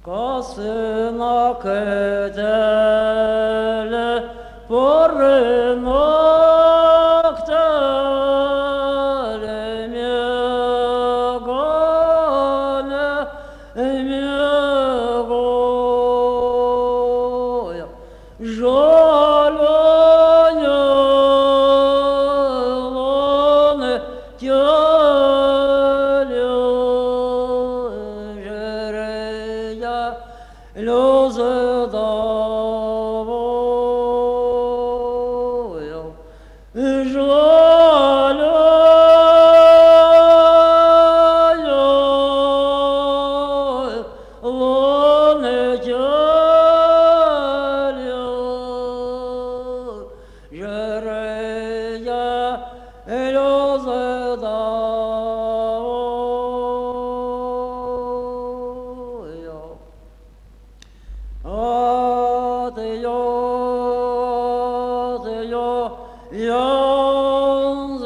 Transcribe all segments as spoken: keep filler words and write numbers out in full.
Kasına kedele pornoktele mjegone mjegoja žalonjone tjele žereja Льози давою, жалю, лоне тялю, жерея, льози давою. Adyo, adyo, jons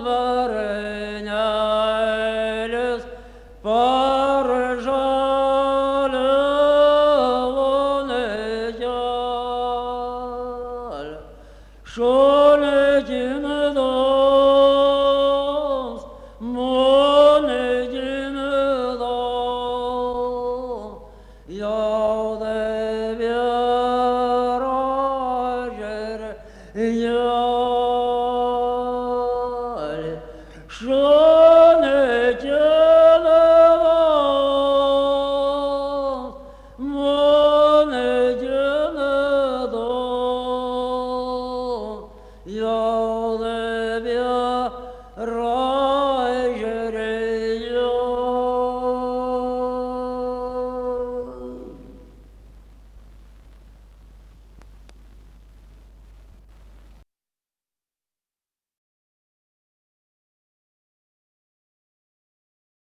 vareņēļus par žāļu šoleģin dos, moneģin dos, jaude Show